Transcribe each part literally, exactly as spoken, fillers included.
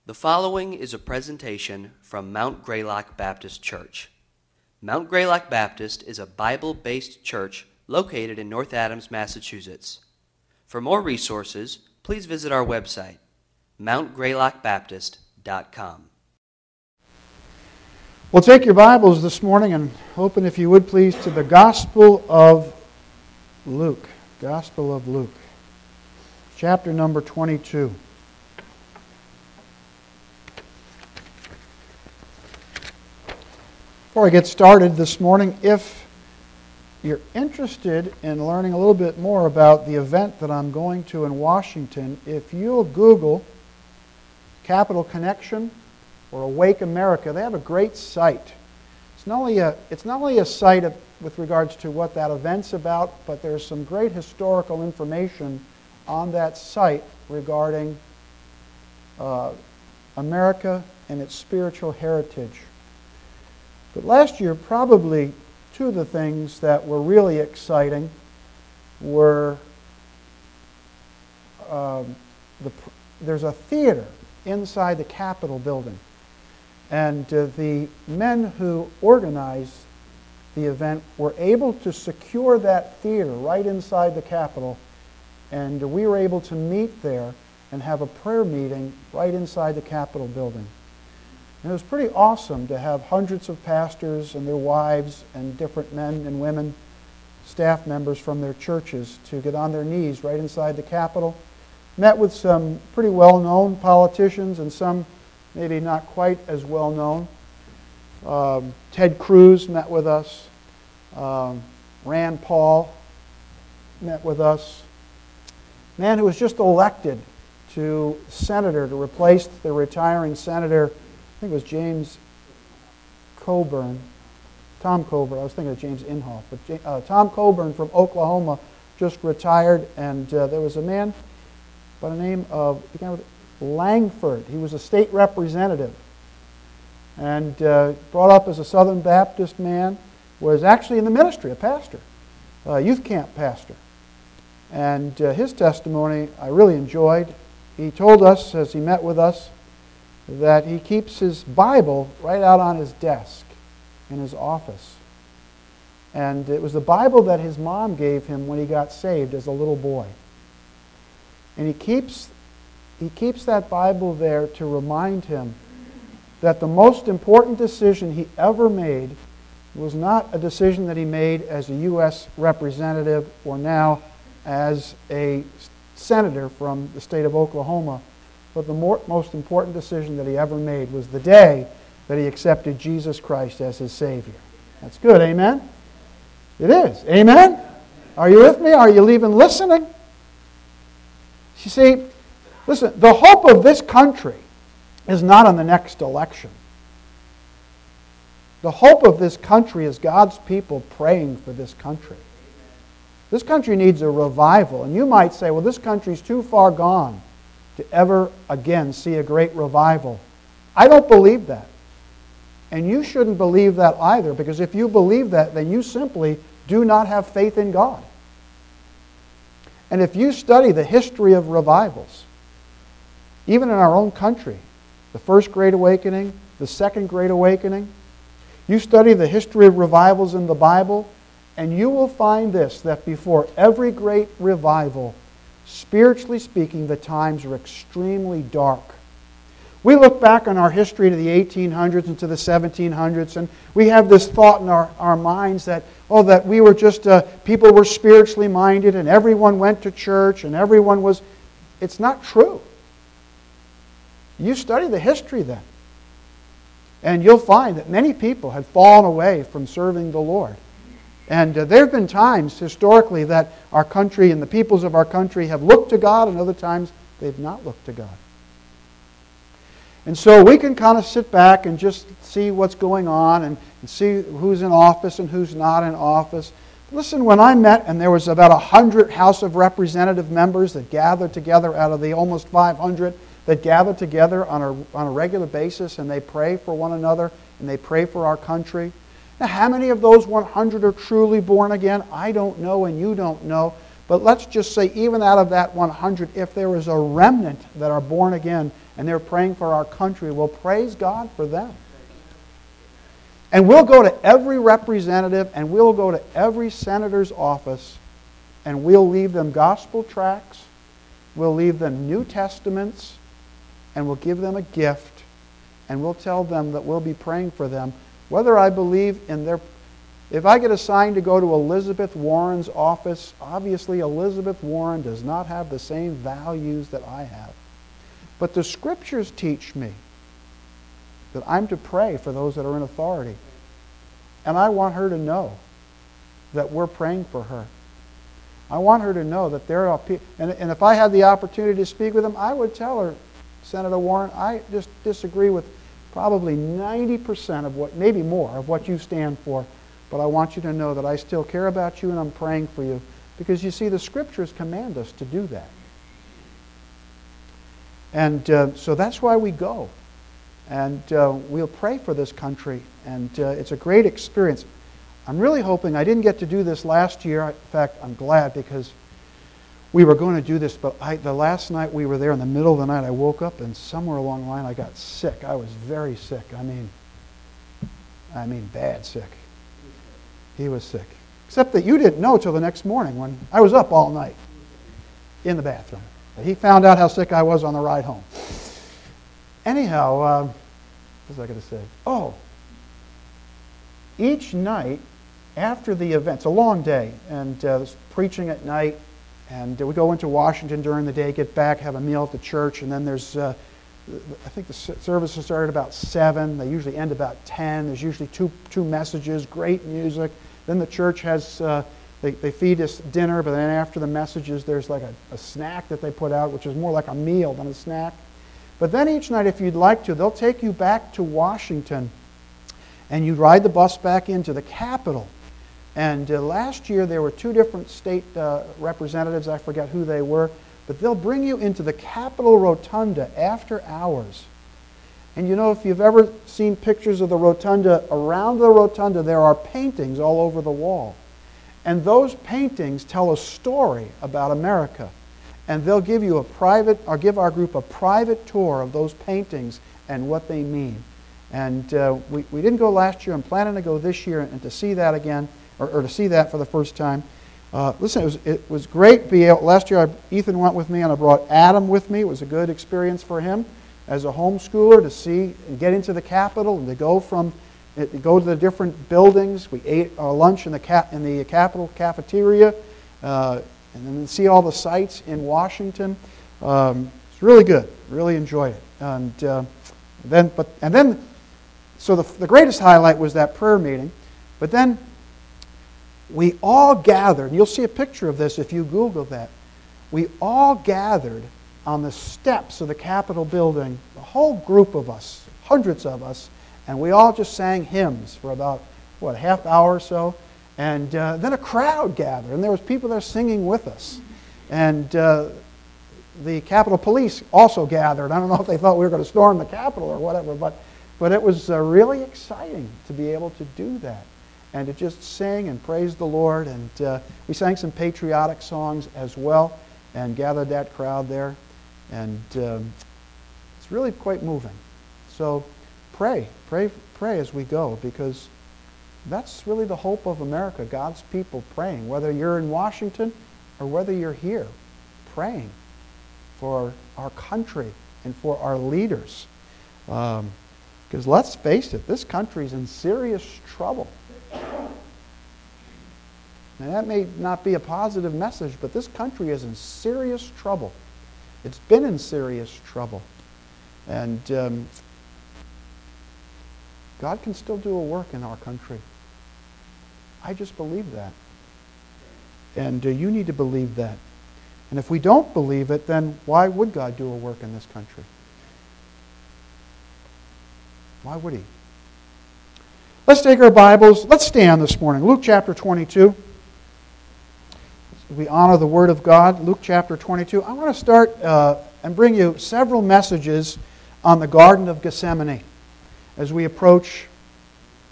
The following is a presentation from Mount Greylock Baptist Church. Mount Greylock Baptist is a Bible-based church located in North Adams, Massachusetts. For more resources, please visit our website, mount greylock baptist dot com. Well, take your Bibles this morning and open, if you would please, to the Gospel of Luke. Gospel of Luke, chapter number twenty-two. Before I get started this morning, if you're interested in learning a little bit more about the event that I'm going to in Washington, if you'll Google Capital Connection or Awake America, they have a great site. It's not only a, it's not only a site of, with regards to what that event's about, but there's some great historical information on that site regarding uh, America and its spiritual heritage. But last year, probably two of the things that were really exciting were um, the, there's a theater inside the Capitol building. And uh, the men who organized the event were able to secure that theater right inside the Capitol. And we were able to meet there and have a prayer meeting right inside the Capitol building. And it was pretty awesome to have hundreds of pastors and their wives and different men and women, staff members from their churches, to get on their knees right inside the Capitol. Met with some pretty well-known politicians and some maybe not quite as well-known. Um, Ted Cruz met with us. Um, Rand Paul met with us. Man who was just elected to senator to replace the retiring senator, I think it was James Coburn, Tom Coburn. I was thinking of James Inhofe, but uh, Tom Coburn from Oklahoma just retired, and uh, there was a man by the name of Langford. He was a state representative, and uh, brought up as a Southern Baptist man, was actually in the ministry, a pastor, a youth camp pastor. And uh, his testimony I really enjoyed. He told us, as he met with us, that he keeps his Bible right out on his desk in his office. And it was the Bible that his mom gave him when he got saved as a little boy. And he keeps, he keeps that Bible there to remind him that the most important decision he ever made was not a decision that he made as a U S representative or now as a senator from the state of Oklahoma. But the more, most important decision that he ever made was the day that he accepted Jesus Christ as his Savior. That's good, amen? It is, amen? Are you with me? Are you even listening? You see, listen, the hope of this country is not on the next election. The hope of this country is God's people praying for this country. This country needs a revival. And you might say, well, this country's too far gone to ever again see a great revival. I don't believe that. And you shouldn't believe that either, because if you believe that, then you simply do not have faith in God. And if you study the history of revivals, even in our own country, the First Great Awakening, the Second Great Awakening, you study the history of revivals in the Bible, and you will find this, that before every great revival, spiritually speaking, the times are extremely dark. We look back on our history to the eighteen hundreds and to the seventeen hundreds, and we have this thought in our, our minds that, oh, that we were just, uh, people were spiritually minded, and everyone went to church, and everyone was... It's not true. You study the history then, and you'll find that many people had fallen away from serving the Lord. And uh, there have been times historically that our country and the peoples of our country have looked to God, and other times they've not looked to God. And so we can kind of sit back and just see what's going on and, and see who's in office and who's not in office. Listen, when I met, and there was about one hundred House of Representative members that gathered together out of the almost five hundred that gather together on a, on a regular basis, and they pray for one another and they pray for our country. Now, how many of those one hundred are truly born again? I don't know, and you don't know. But let's just say, even out of that one hundred, if there is a remnant that are born again and they're praying for our country, we'll praise God for them. And we'll go to every representative and we'll go to every senator's office and we'll leave them gospel tracts, we'll leave them New Testaments, and we'll give them a gift, and we'll tell them that we'll be praying for them. Whether I believe in their... If I get assigned to go to Elizabeth Warren's office, obviously Elizabeth Warren does not have the same values that I have. But the Scriptures teach me that I'm to pray for those that are in authority. And I want her to know that we're praying for her. I want her to know that there are people... And, and if I had the opportunity to speak with them, I would tell her, Senator Warren, I just disagree with probably ninety percent of what, maybe more, of what you stand for. But I want you to know that I still care about you and I'm praying for you. Because you see, the Scriptures command us to do that. And uh, so that's why we go. And uh, we'll pray for this country. And uh, it's a great experience. I'm really hoping, I didn't get to do this last year. In fact, I'm glad because we were going to do this, but I, the last night we were there, in the middle of the night, I woke up and somewhere along the line I got sick. I was very sick. I mean, I mean bad sick. He was sick. Except that you didn't know till the next morning when I was up all night in the bathroom. But he found out how sick I was on the ride home. Anyhow, uh, what was I going to say? Oh, each night after the event, it's a long day, and uh, there's preaching at night, and uh, we go into Washington during the day, get back, have a meal at the church, and then there's, uh, I think the services start at about seven. They usually end about ten. There's usually two two messages, great music. Then the church has, uh, they, they feed us dinner, but then after the messages, there's like a, a snack that they put out, which is more like a meal than a snack. But then each night, if you'd like to, they'll take you back to Washington, and you ride the bus back into the Capitol. And uh, last year there were two different state uh, representatives, I forget who they were, but they'll bring you into the Capitol Rotunda after hours. And you know, if you've ever seen pictures of the Rotunda, around the Rotunda there are paintings all over the wall. And those paintings tell a story about America. And they'll give you a private, or give our group a private tour of those paintings and what they mean. And uh, we, we didn't go last year. I'm planning to go this year and to see that again. Or, or to see that for the first time. Uh, listen, it was, it was great. Be able, last year, I, Ethan went with me, and I brought Adam with me. It was a good experience for him as a homeschooler to see and get into the Capitol and to go from, to go to the different buildings. We ate our lunch in the cap, in the Capitol cafeteria, uh, and then see all the sights in Washington. Um, it's really good. Really enjoyed it. And uh, then, but and then, so the the greatest highlight was that prayer meeting, but then. We all gathered, and you'll see a picture of this if you Google that. We all gathered on the steps of the Capitol building, a whole group of us, hundreds of us, and we all just sang hymns for about, what, a half hour or so. And uh, then a crowd gathered, and there was people there singing with us. And uh, the Capitol Police also gathered. I don't know if they thought we were going to storm the Capitol or whatever, but, but it was uh, really exciting to be able to do that. And to just sing and praise the Lord. And uh, we sang some patriotic songs as well and gathered that crowd there. And um, it's really quite moving. So pray, pray, pray as we go, because that's really the hope of America, God's people praying, whether you're in Washington or whether you're here, praying for our country and for our leaders. Um, because let's face it, this country's in serious trouble. And that may not be a positive message, but this country is in serious trouble. It's been in serious trouble. And um, God can still do a work in our country. I just believe that. And uh, you need to believe that. And if we don't believe it, then why would God do a work in this country? Why would He? Let's take our Bibles. Let's stand this morning. Luke chapter twenty-two. We honor the Word of God. Luke chapter twenty-two. I want to start uh, and bring you several messages on the Garden of Gethsemane as we approach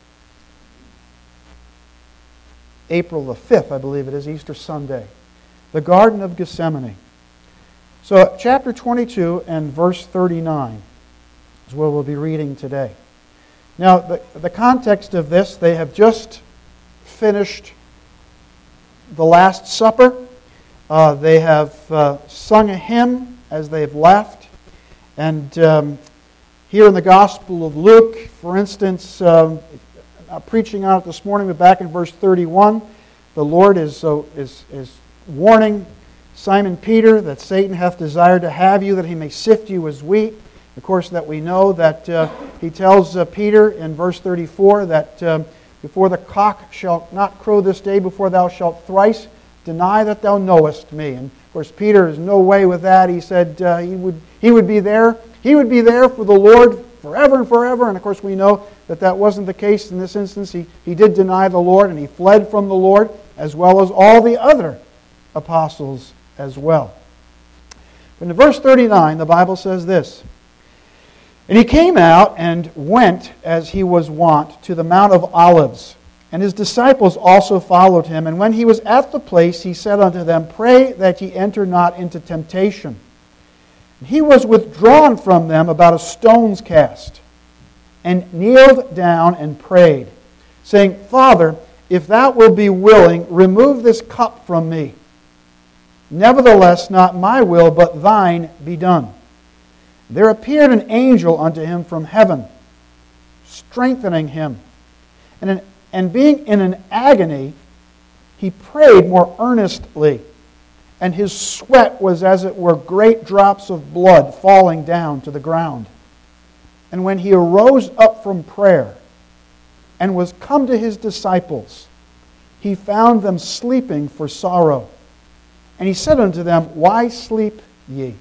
April the fifth, I believe it is, Easter Sunday. the Garden of Gethsemane. So chapter twenty-two and verse thirty-nine is where we'll be reading today. Now, the, the context of this, they have just finished the Last Supper. Uh, they have uh, sung a hymn as they've left. And um, here in the Gospel of Luke, for instance, um, I'm preaching on it this morning, but back in verse thirty-one, the Lord is, uh, is, is warning Simon Peter that Satan hath desired to have you, that he may sift you as wheat. Of course, that we know that uh, he tells uh, Peter in verse thirty-four that uh, before the cock shall not crow this day, before thou shalt thrice deny that thou knowest me. And of course, Peter is no way with that. He said uh, he would he would be there. He would be there for the Lord forever and forever. And of course, we know that that wasn't the case in this instance. He, he did deny the Lord, and he fled from the Lord, as well as all the other apostles as well. But in verse thirty-nine, the Bible says this: And he came out and went, as he was wont, to the Mount of Olives. And his disciples also followed him. And when he was at the place, he said unto them, Pray that ye enter not into temptation. And he was withdrawn from them about a stone's cast, and kneeled down and prayed, saying, Father, if thou wilt be willing, remove this cup from me. Nevertheless, not my will, but thine be done. There appeared an angel unto him from heaven, strengthening him. And, in, and being in an agony, he prayed more earnestly, and his sweat was as it were great drops of blood falling down to the ground. And when he arose up from prayer, and was come to his disciples, he found them sleeping for sorrow. And he said unto them, Why sleep ye?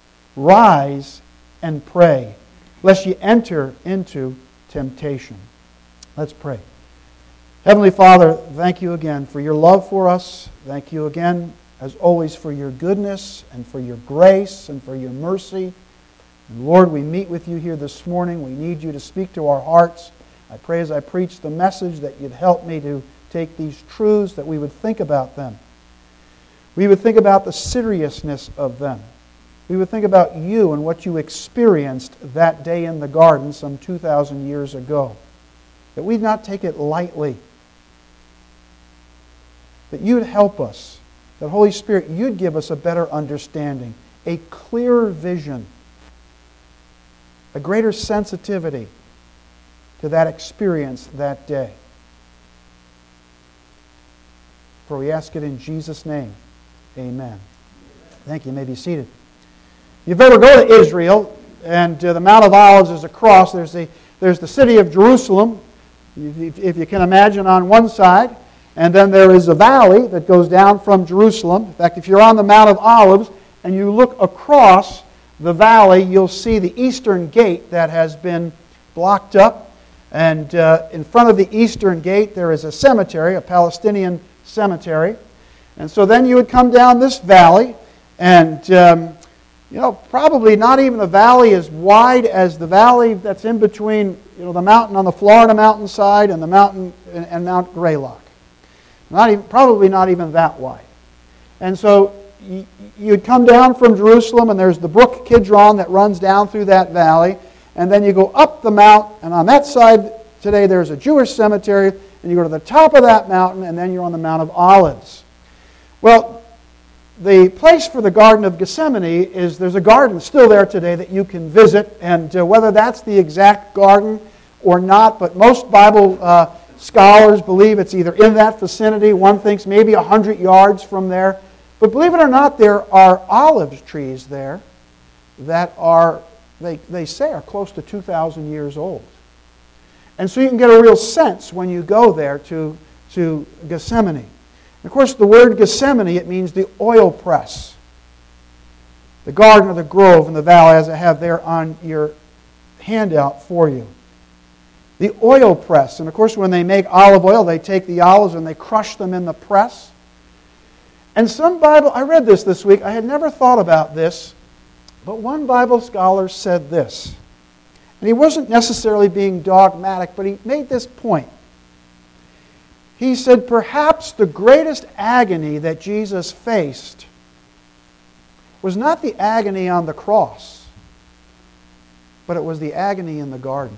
Rise and pray, lest ye enter into temptation. Let's pray. Heavenly Father, thank you again for your love for us. Thank you again, as always, for your goodness and for your grace and for your mercy. And Lord, we meet with you here this morning. We need you to speak to our hearts. I pray as I preach the message that you'd help me to take these truths, that we would think about them. We would think about the seriousness of them. We would think about you and what you experienced that day in the garden some two thousand years ago. That we'd not take it lightly. That you'd help us. That Holy Spirit, you'd give us a better understanding, a clearer vision, a greater sensitivity to that experience that day. For we ask it in Jesus' name. Amen. Thank you. You may be seated. If you've ever go to Israel, and uh, the Mount of Olives is across, there's the, there's the city of Jerusalem, if, if you can imagine, on one side, and then there is a valley that goes down from Jerusalem. In fact, if you're on the Mount of Olives and you look across the valley, you'll see the eastern gate that has been blocked up. And uh, in front of the eastern gate, there is a cemetery, a Palestinian cemetery. And so then you would come down this valley, and um, you know, probably not even a valley as wide as the valley that's in between, you know, the mountain on the Florida mountainside and the mountain and, and Mount Greylock. Not even, probably not even that wide. And so you, you'd come down from Jerusalem, and there's the brook Kidron that runs down through that valley, and then you go up the mount, and on that side today there's a Jewish cemetery, and you go to the top of that mountain, and then you're on the Mount of Olives. Well, the place for the Garden of Gethsemane is, there's a garden still there today that you can visit, and uh, whether that's the exact garden or not, but most Bible uh, scholars believe it's either in that vicinity. One thinks maybe a hundred yards from there. But believe it or not, there are olive trees there that are, they, they say, are close to two thousand years old. And so you can get a real sense when you go there to, to Gethsemane. And of course, the word Gethsemane, it means the oil press. The garden or the grove in the valley, as I have there on your handout for you. The oil press. And of course, when they make olive oil, they take the olives and they crush them in the press. And some Bible, I read this this week, I had never thought about this, but one Bible scholar said this. And he wasn't necessarily being dogmatic, but he made this point. he said perhaps the greatest agony that Jesus faced was not the agony on the cross, but it was the agony in the garden.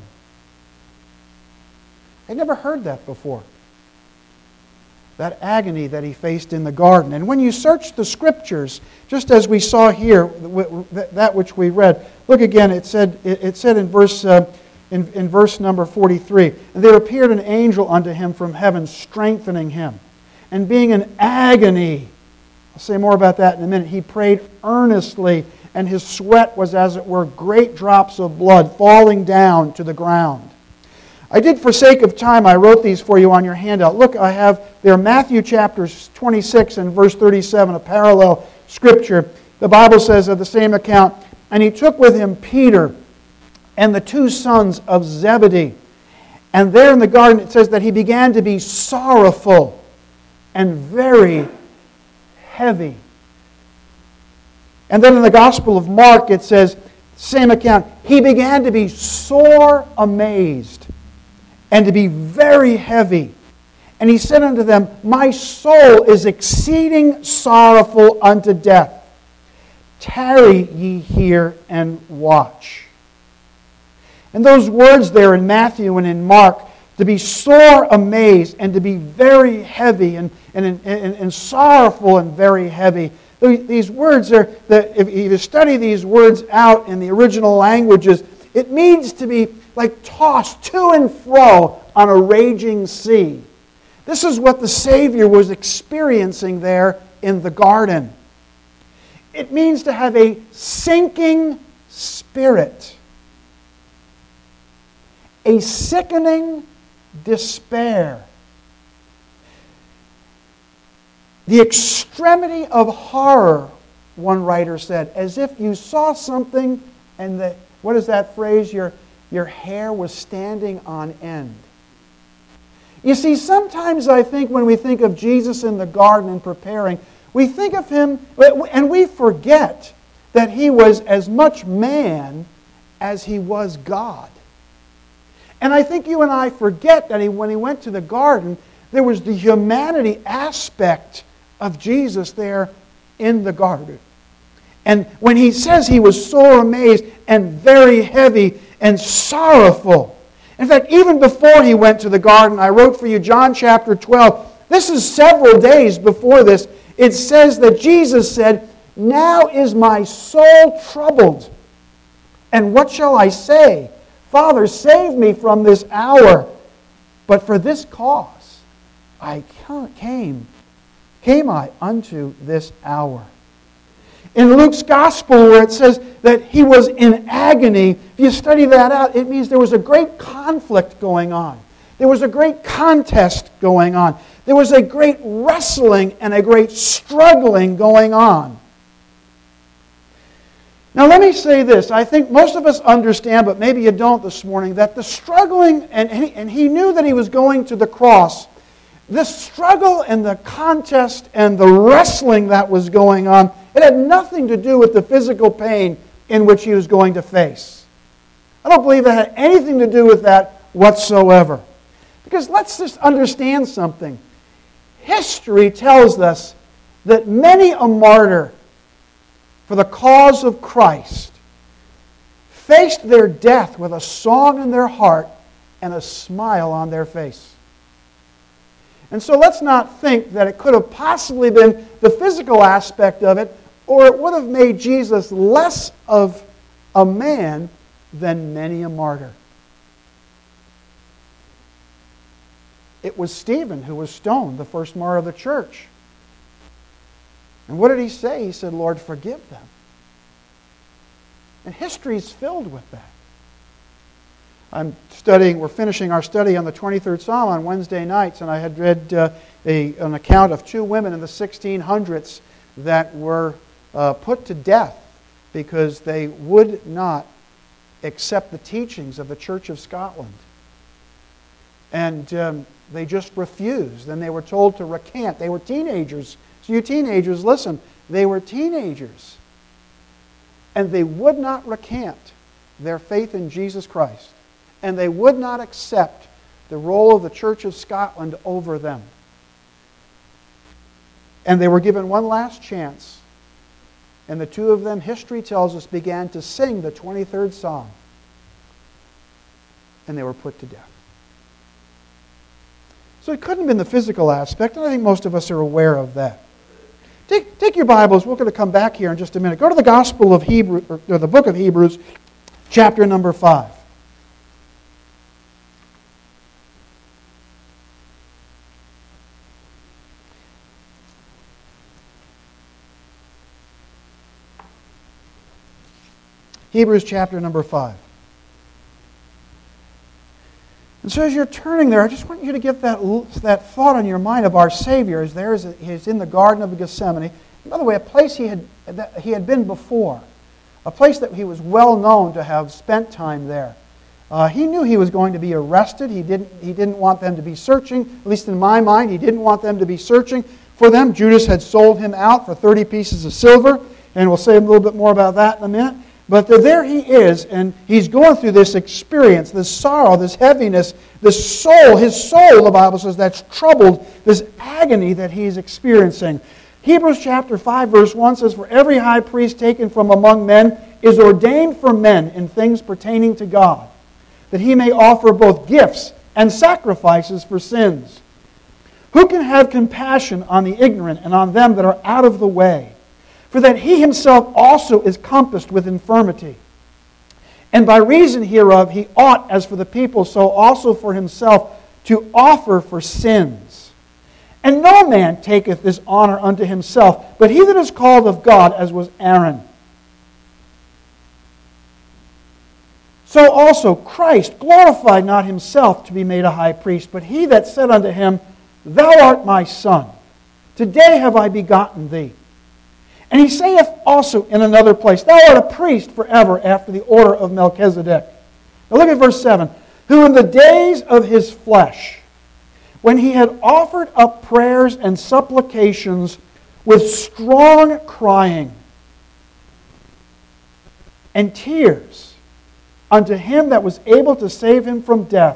I'd never heard that before. That agony that he faced in the garden. And when you search the Scriptures, just as we saw here, that which we read, look again, it said, it said in verse, uh, in, in verse number forty-three, "And there appeared an angel unto him from heaven, strengthening him. And being in agony," I'll say more about that in a minute, "he prayed earnestly, and his sweat was as it were great drops of blood falling down to the ground." I did, for sake of time, I wrote these for you on your handout. Look, I have there Matthew chapter twenty-six and verse thirty-seven, a parallel scripture. The Bible says of the same account, "And he took with him Peter and the two sons of Zebedee. And there in the garden it says that he began to be sorrowful and very heavy." And then in the Gospel of Mark it says, same account, "He began to be sore amazed and to be very heavy. And he said unto them, My soul is exceeding sorrowful unto death. Tarry ye here and watch." And those words there in Matthew and in Mark, to be sore amazed and to be very heavy and, and, and, and sorrowful and very heavy, these words are, that if you study these words out in the original languages, it means to be like tossed to and fro on a raging sea. This is what the Savior was experiencing there in the garden. It means to have a sinking spirit, a sickening despair, the extremity of horror, one writer said, as if you saw something and the, what is that phrase? Your, your hair was standing on end. You see, sometimes I think when we think of Jesus in the garden and preparing, we think of him, and we forget that he was as much man as he was God. And I think you and I forget that he, when he went to the garden, there was the humanity aspect of Jesus there in the garden. And when he says he was sore amazed and very heavy and sorrowful. In fact, even before he went to the garden, I wrote for you John chapter twelve. This is several days before this. It says that Jesus said, "Now is my soul troubled. And what shall I say? Father, save me from this hour. But for this cause I came, came I unto this hour." In Luke's Gospel, where it says that he was in agony, if you study that out, it means there was a great conflict going on. There was a great contest going on. There was a great wrestling and a great struggling going on. Now let me say this. I think most of us understand, but maybe you don't this morning, that the struggling, and he, and he knew that he was going to the cross, the struggle and the contest and the wrestling that was going on, it had nothing to do with the physical pain in which he was going to face. I don't believe it had anything to do with that whatsoever. Because let's just understand something. History tells us that many a martyr for the cause of Christ faced their death with a song in their heart and a smile on their face. And so let's not think that it could have possibly been the physical aspect of it, or it would have made Jesus less of a man than many a martyr. It was Stephen who was stoned, the first martyr of the church. And what did he say? He said, "Lord, forgive them." And history is filled with that. I'm studying, we're finishing our study on the twenty-third Psalm on Wednesday nights, and I had read uh, a, an account of two women in the sixteen hundreds that were uh, put to death because they would not accept the teachings of the Church of Scotland. And um, they just refused. And they were told to recant. They were teenagers. So you teenagers, listen, they were teenagers. And they would not recant their faith in Jesus Christ. And they would not accept the role of the Church of Scotland over them. And they were given one last chance. And the two of them, history tells us, began to sing the twenty-third Psalm. And they were put to death. So it couldn't have been the physical aspect, and I think most of us are aware of that. Take, take your Bibles. We're going to come back here in just a minute. Go to the Gospel of Hebrews, or the book of Hebrews, chapter number five. Hebrews chapter number five. And so as you're turning there, I just want you to get that, that thought on your mind of our Savior as there is he's in the Garden of Gethsemane. And by the way, a place he had, that he had been before. A place that he was well known to have spent time there. Uh, he knew he was going to be arrested. He didn't, he didn't want them to be searching. At least in my mind, he didn't want them to be searching for them. Judas had sold him out for thirty pieces of silver. And we'll say a little bit more about that in a minute. But there he is, and he's going through this experience, this sorrow, this heaviness, this soul, his soul, the Bible says, that's troubled, this agony that he's experiencing. Hebrews chapter five, verse one says, "For every high priest taken from among men is ordained for men in things pertaining to God, that he may offer both gifts and sacrifices for sins. Who can have compassion on the ignorant and on them that are out of the way? For that he himself also is compassed with infirmity. And by reason hereof he ought, as for the people, so also for himself, to offer for sins. And no man taketh this honor unto himself, but he that is called of God, as was Aaron. So also Christ glorified not himself to be made a high priest, but he that said unto him, Thou art my son, today have I begotten thee. And he saith also in another place, Thou art a priest forever after the order of Melchizedek. Now look at verse seven. Who in the days of his flesh, when he had offered up prayers and supplications with strong crying and tears unto him that was able to save him from death,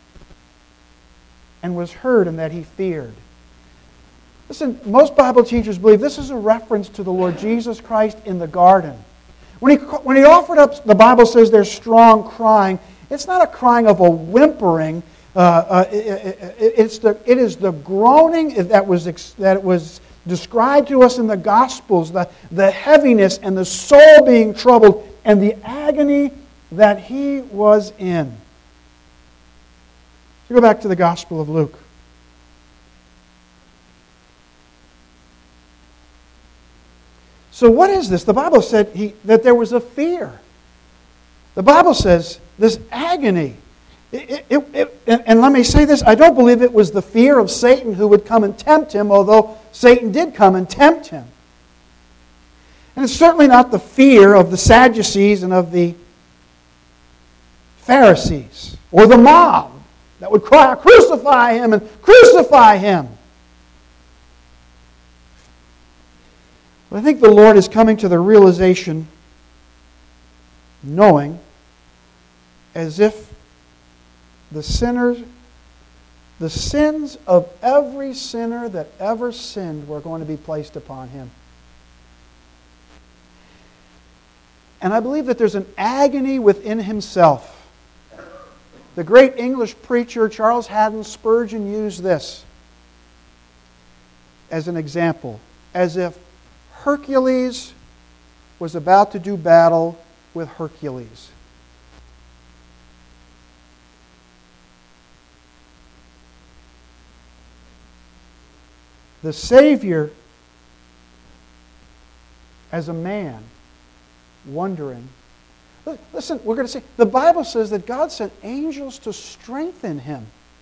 and was heard in that he feared. Listen, most Bible teachers believe this is a reference to the Lord Jesus Christ in the garden. When he, when he offered up, the Bible says there's strong crying. It's not a crying of a whimpering. Uh, uh, it, it, it's the, it is the groaning that was, that was described to us in the Gospels, the, the heaviness and the soul being troubled and the agony that he was in. So go back to the Gospel of Luke. So what is this? The Bible said he, that there was a fear. The Bible says this agony. It, it, it, and, and let me say this, I don't believe it was the fear of Satan who would come and tempt him, although Satan did come and tempt him. And it's certainly not the fear of the Sadducees and of the Pharisees or the mob that would cry, crucify him and crucify him. But I think the Lord is coming to the realization, knowing, as if the sinners, the sins of every sinner that ever sinned were going to be placed upon him. And I believe that there's an agony within himself. The great English preacher Charles Haddon Spurgeon used this as an example, as if Hercules was about to do battle with Hercules. The Savior, as a man, wondering. Listen, we're going to see, the Bible says that God sent angels to strengthen him.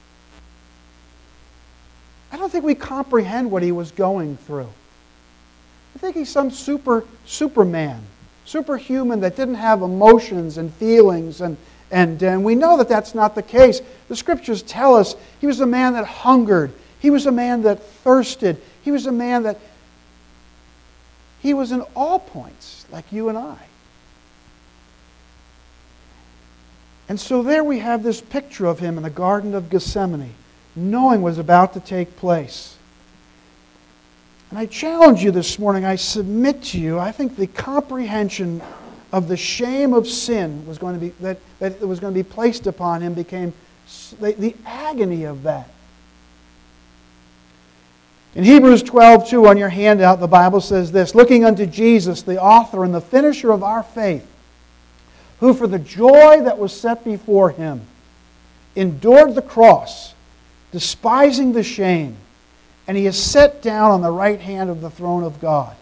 I don't think we comprehend what he was going through. I think he's some super superman, superhuman that didn't have emotions and feelings, and, and, and we know that that's not the case. The Scriptures tell us he was a man that hungered. He was a man that thirsted. He was a man that, he was in all points like you and I. And so there we have this picture of him in the Garden of Gethsemane, knowing what was about to take place. And I challenge you this morning, I submit to you, I think the comprehension of the shame of sin was going to be that, that was going to be placed upon him became the, the agony of that. In Hebrews twelve two on your handout, the Bible says this, looking unto Jesus, the author and the finisher of our faith, who for the joy that was set before him endured the cross, despising the shame, and he is set down on the right hand of the throne of God.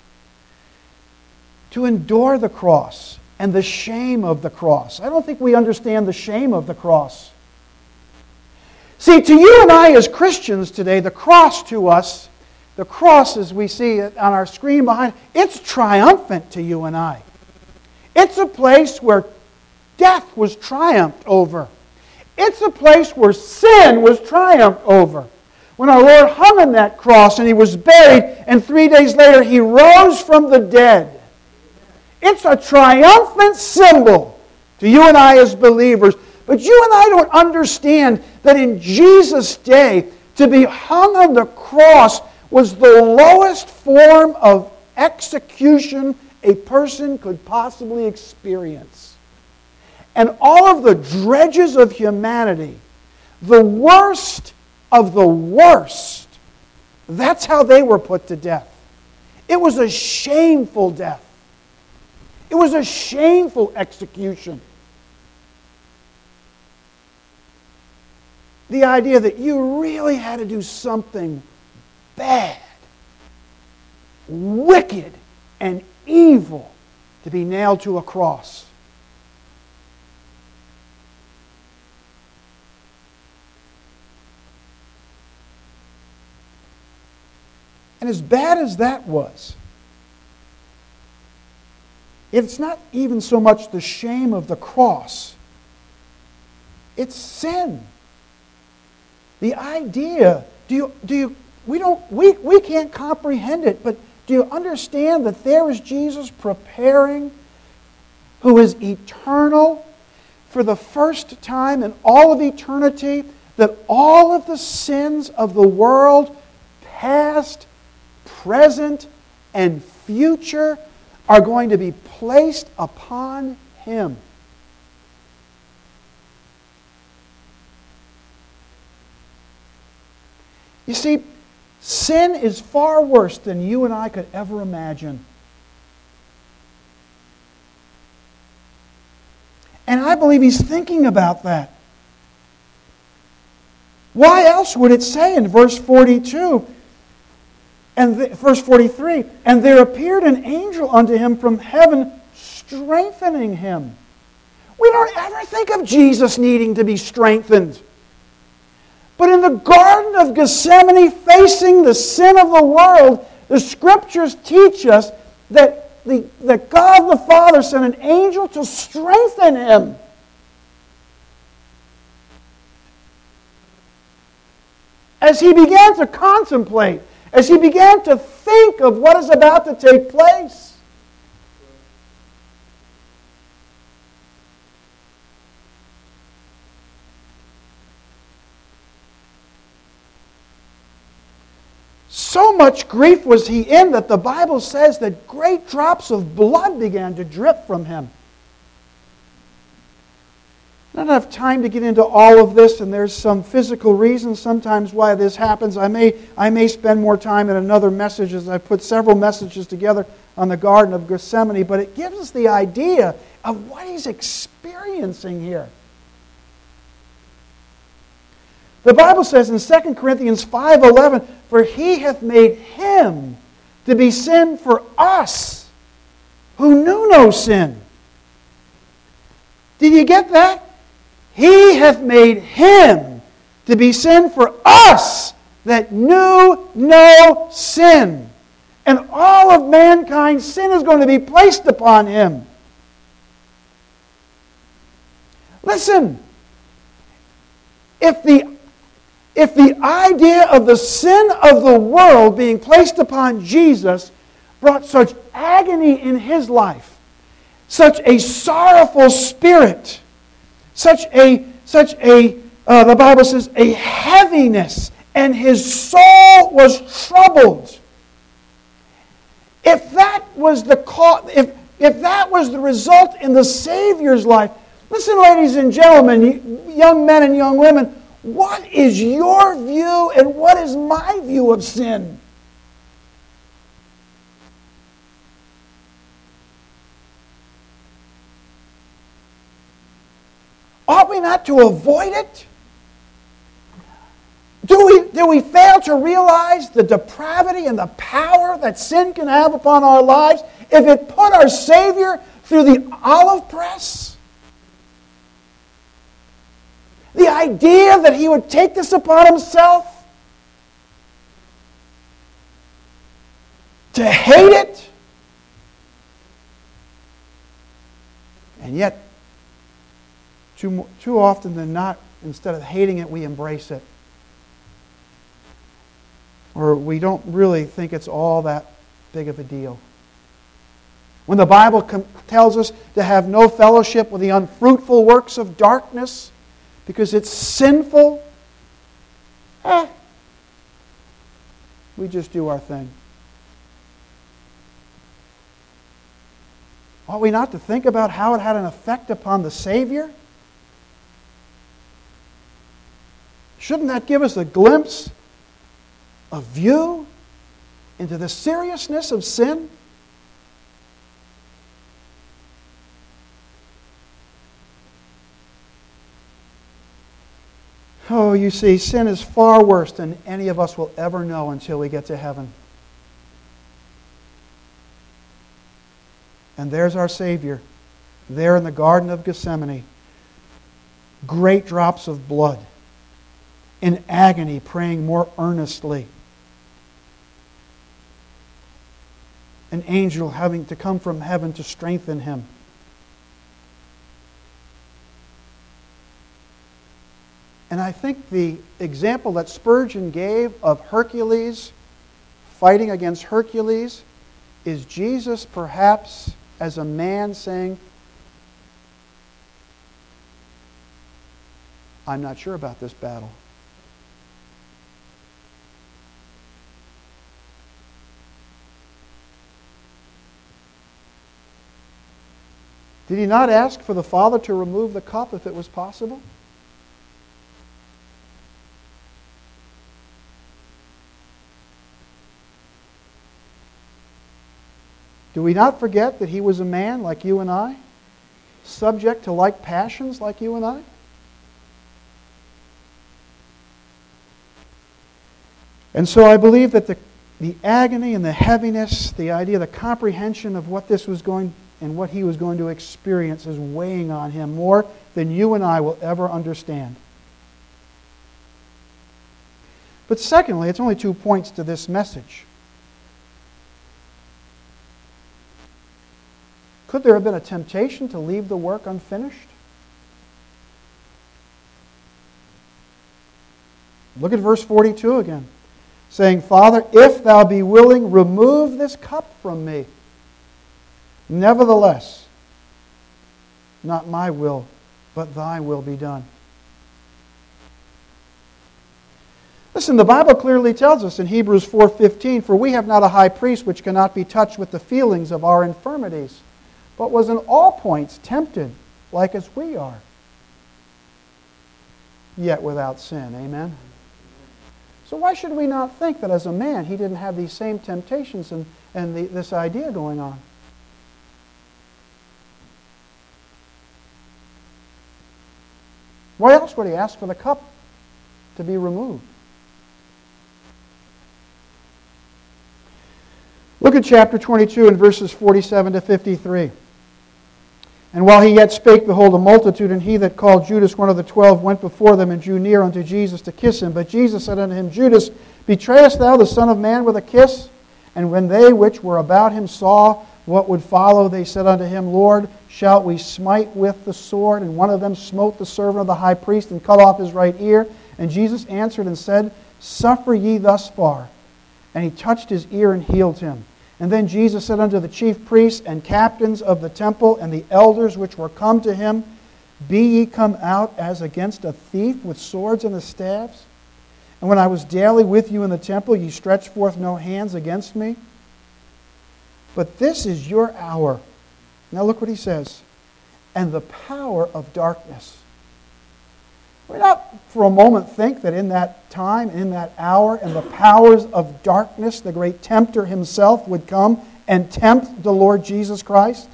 To endure the cross and the shame of the cross. I don't think we understand the shame of the cross. See, to you and I as Christians today, the cross to us, the cross as we see it on our screen behind, it's triumphant to you and I. It's a place where death was triumphed over. It's a place where sin was triumphed over. When our Lord hung on that cross and he was buried, and three days later he rose from the dead. It's a triumphant symbol to you and I as believers. But you and I don't understand that in Jesus' day, to be hung on the cross was the lowest form of execution a person could possibly experience. And all of the dredges of humanity, the worst of the worst, that's how they were put to death. It was a shameful death. It was a shameful execution. The idea that you really had to do something bad, wicked, and evil to be nailed to a cross. And as bad as that was, it's not even so much the shame of the cross. It's sin. The idea, do you, do you, we don't, we, we can't comprehend it, but do you understand that there is Jesus preparing, who is eternal, for the first time in all of eternity, that all of the sins of the world, past, present, and future, are going to be placed upon him. You see, sin is far worse than you and I could ever imagine. And I believe he's thinking about that. Why else would it say in verse forty-two, and the, verse forty-three, and there appeared an angel unto him from heaven, strengthening him. We don't ever think of Jesus needing to be strengthened. But in the Garden of Gethsemane, facing the sin of the world, the Scriptures teach us that, the, that God the Father sent an angel to strengthen him. As he began to contemplate, as he began to think of what is about to take place. So much grief was he in that the Bible says that great drops of blood began to drip from him. I don't have time to get into all of this, and there's some physical reasons sometimes why this happens. I may, I may spend more time in another message, as I put several messages together on the Garden of Gethsemane, but it gives us the idea of what he's experiencing here. The Bible says in Second Corinthians five eleven, for he hath made him to be sin for us, who knew no sin. Did you get that? He hath made him to be sin for us that knew no sin. And all of mankind's sin is going to be placed upon him. Listen, if the, if the idea of the sin of the world being placed upon Jesus brought such agony in his life, such a sorrowful spirit, such a, such a, uh, the Bible says, a heaviness, and his soul was troubled. If that was the cause, if, if that was the result in the Savior's life, listen, ladies and gentlemen, young men and young women, what is your view and what is my view of sin? Ought we not to avoid it? Do we, do we fail to realize the depravity and the power that sin can have upon our lives if it put our Savior through the olive press? The idea that He would take this upon Himself, to hate it, and yet, too, too often than not, instead of hating it, we embrace it. Or we don't really think it's all that big of a deal. When the Bible com- tells us to have no fellowship with the unfruitful works of darkness because it's sinful, eh, we just do our thing. Ought we not to think about how it had an effect upon the Savior? Shouldn't that give us a glimpse, a view into the seriousness of sin? Oh, you see, sin is far worse than any of us will ever know until we get to heaven. And there's our Savior, there in the Garden of Gethsemane. Great drops of blood, in agony, praying more earnestly. An angel having to come from heaven to strengthen him. And I think the example that Spurgeon gave of Hercules fighting against Hercules is Jesus perhaps as a man saying, I'm not sure about this battle. Did he not ask for the Father to remove the cup if it was possible? Do we not forget that he was a man like you and I, subject to like passions like you and I? And so I believe that the, the agony and the heaviness, the idea, the comprehension of what this was going and what he was going to experience is weighing on him more than you and I will ever understand. But secondly, it's only two points to this message. Could there have been a temptation to leave the work unfinished? Look at verse forty-two again, saying, Father, if thou be willing, remove this cup from me. Nevertheless, not my will, but thy will be done. Listen, the Bible clearly tells us in Hebrews four fifteen, for we have not a high priest which cannot be touched with the feelings of our infirmities, but was in all points tempted, like as we are, yet without sin. Amen? So why should we not think that as a man he didn't have these same temptations and, and the, this idea going on? Why else would he ask for the cup to be removed? Look at chapter twenty-two and verses forty-seven to fifty-three. And while he yet spake, behold, a multitude, and he that called Judas one of the twelve went before them and drew near unto Jesus to kiss him. But Jesus said unto him, Judas, betrayest thou the Son of Man with a kiss? And when they which were about him saw what would follow, they said unto him, Lord, shalt we smite with the sword? And one of them smote the servant of the high priest and cut off his right ear. And Jesus answered and said, Suffer ye thus far. And he touched his ear and healed him. And then Jesus said unto the chief priests and captains of the temple and the elders which were come to him, Be ye come out as against a thief with swords and the staves? And when I was daily with you in the temple, ye stretched forth no hands against me? But this is your hour. Now look what he says. And the power of darkness. We not for a moment think that in that time, in that hour, and the powers of darkness, the great tempter himself would come and tempt the Lord Jesus Christ?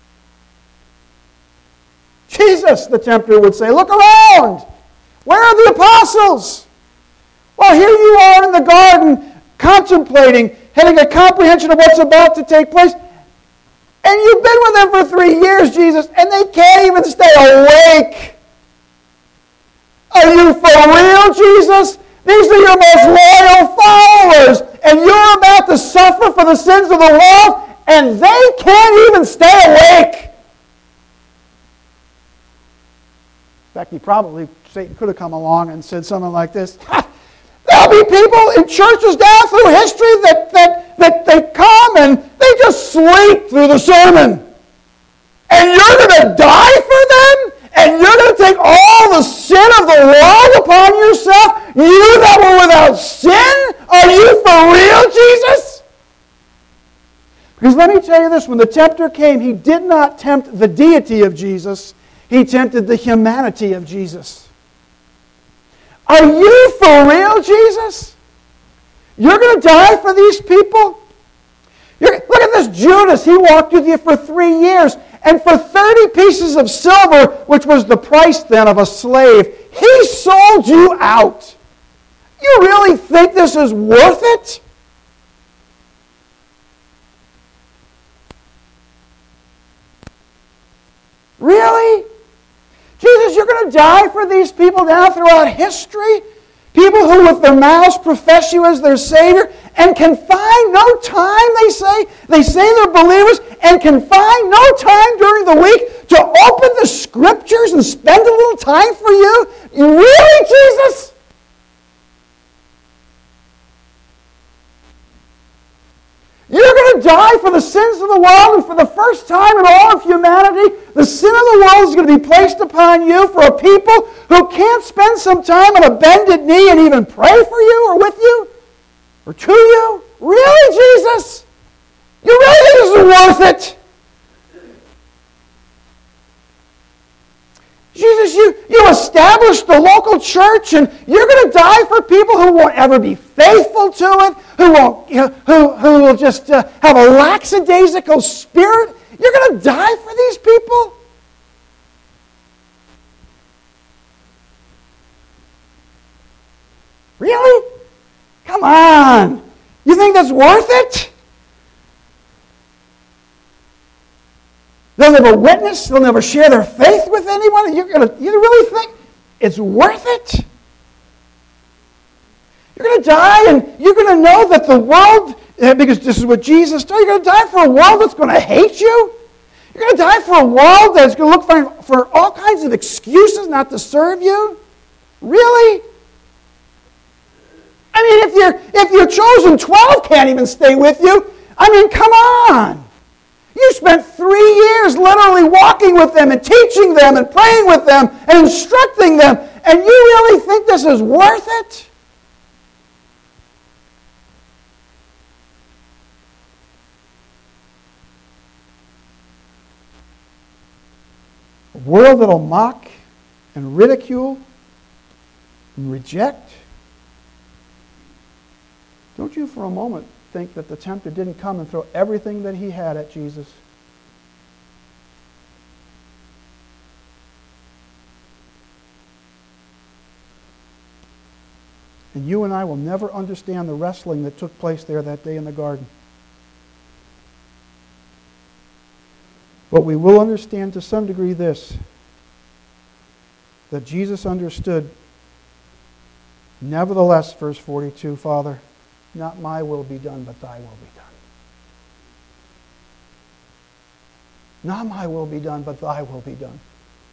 Jesus, the tempter would say, look around! Where are the apostles? Well, here you are in the garden, contemplating, having a comprehension of what's about to take place. And you've been with them for three years, Jesus, and they can't even stay awake. Are you for real, Jesus? These are your most loyal followers, and you're about to suffer for the sins of the world, and they can't even stay awake. In fact, he probably, Satan could have come along and said something like this. There'll be people in churches down through history that, that, that they come and they just sleep through the sermon. And you're going to die for them? And you're going to take all the sin of the world upon yourself? You that were without sin? Are you for real, Jesus? Because let me tell you this, when the tempter came, he did not tempt the deity of Jesus. He tempted the humanity of Jesus. Are you for real, Jesus? You're going to die for these people? You're, look at this Judas. He walked with you for three years. And for thirty pieces of silver, which was the price then of a slave, he sold you out. You really think this is worth it? Really? Jesus, you're going to die for these people down throughout history? People who with their mouths profess you as their Savior and can find no time, they say. They say they're believers and can find no time during the week to open the Scriptures and spend a little time for you? You really, Jesus? You're going to die for the sins of the world, and for the first time in all of humanity, the sin of the world is going to be placed upon you for a people who can't spend some time on a bended knee and even pray for you or with you or to you. Really, Jesus? You really think this is worth it? Jesus, you, you established the local church, and you're going to die for people who won't ever be faithful to it, who won't, you know, who, who will just uh, have a lackadaisical spirit. You're going to die for these people? Really? Come on. You think that's worth it? They'll never witness. They'll never share their faith with anyone. You're gonna, you really think it's worth it? You're going to die, and you're going to know that the world, because this is what Jesus told you, you're going to die for a world that's going to hate you. You're going to die for a world that's going to look for, for all kinds of excuses not to serve you. Really? I mean, if you're if your chosen twelve can't even stay with you, I mean, come on. You spent three years literally walking with them and teaching them and praying with them and instructing them, and you really think this is worth it? A world that'll mock and ridicule and reject. Don't you for a moment think that the tempter didn't come and throw everything that he had at Jesus? And you and I will never understand the wrestling that took place there that day in the garden. But we will understand to some degree this, that Jesus understood, nevertheless, verse forty-two, Father, not my will be done, but thy will be done. Not my will be done, but thy will be done.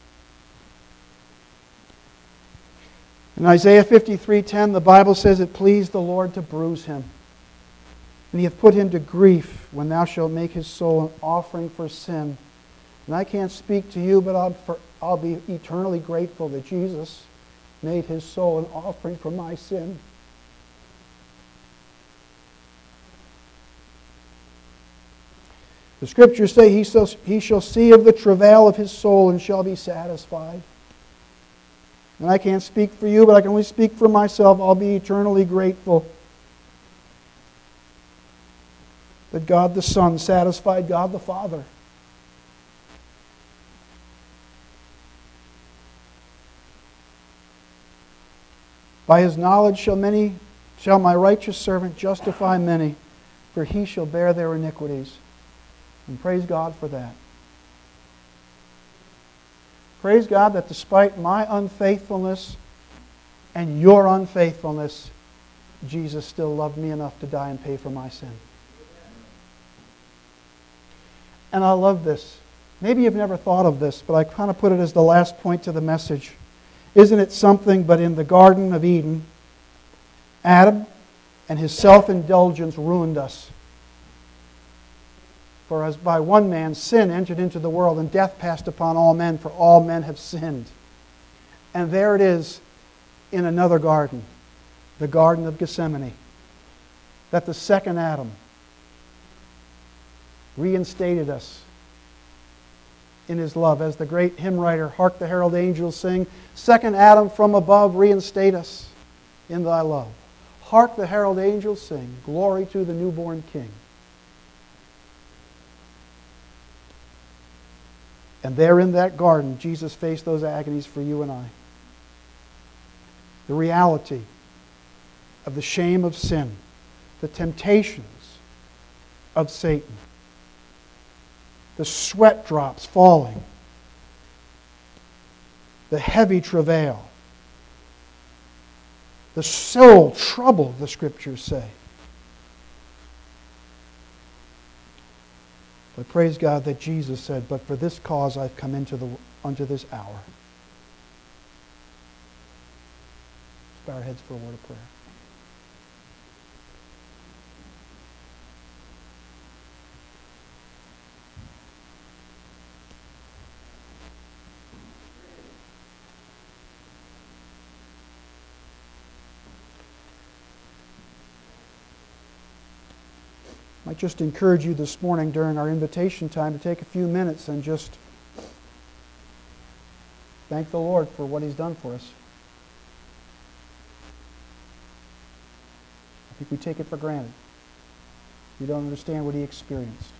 In Isaiah fifty-three ten, the Bible says, it pleased the Lord to bruise him, and he hath put him to grief when thou shalt make his soul an offering for sin. And I can't speak to you, but I'll, for, I'll be eternally grateful that Jesus made his soul an offering for my sin. The Scriptures say he shall, he shall see of the travail of his soul and shall be satisfied. And I can't speak for you, but I can only speak for myself. I'll be eternally grateful that God the Son satisfied God the Father. By his knowledge shall many, shall my righteous servant justify many, for he shall bear their iniquities. And praise God for that. Praise God that despite my unfaithfulness and your unfaithfulness, Jesus still loved me enough to die and pay for my sin. And I love this. Maybe you've never thought of this, but I kind of put it as the last point to the message. Isn't it something, but in the Garden of Eden, Adam and his self-indulgence ruined us. For as by one man sin entered into the world, and death passed upon all men, for all men have sinned. And there it is in another garden, the Garden of Gethsemane, that the second Adam reinstated us in his love. As the great hymn writer, Hark the Herald Angels sing, second Adam from above, reinstate us in thy love. Hark the herald angels sing, glory to the newborn King. And there in that garden, Jesus faced those agonies for you and I. The reality of the shame of sin, the temptations of Satan, the sweat drops falling, the heavy travail, the soul trouble, the Scriptures say. But praise God that Jesus said, but for this cause I've come into the unto this hour. Let's bow our heads for a word of prayer. I just encourage you this morning during our invitation time to take a few minutes and just thank the Lord for what He's done for us. I think we take it for granted. We don't understand what He experienced.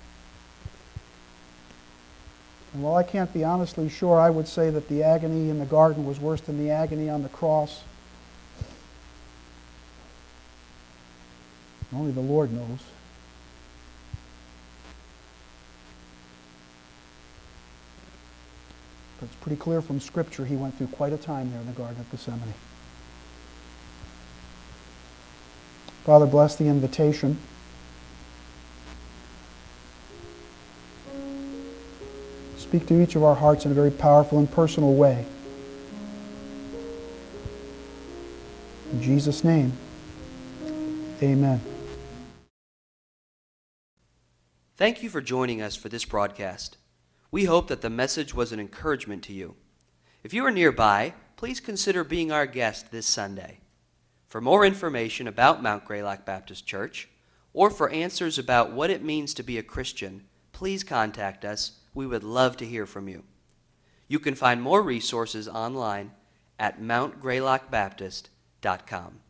And while I can't be honestly sure, I would say that the agony in the garden was worse than the agony on the cross. Only the Lord knows. But it's pretty clear from Scripture He went through quite a time there in the Garden of Gethsemane. Father, bless the invitation. Speak to each of our hearts in a very powerful and personal way. In Jesus' name, amen. Thank you for joining us for this broadcast. We hope that the message was an encouragement to you. If you are nearby, please consider being our guest this Sunday. For more information about Mount Greylock Baptist Church, or for answers about what it means to be a Christian, please contact us. We would love to hear from you. You can find more resources online at mount greylock baptist dot com.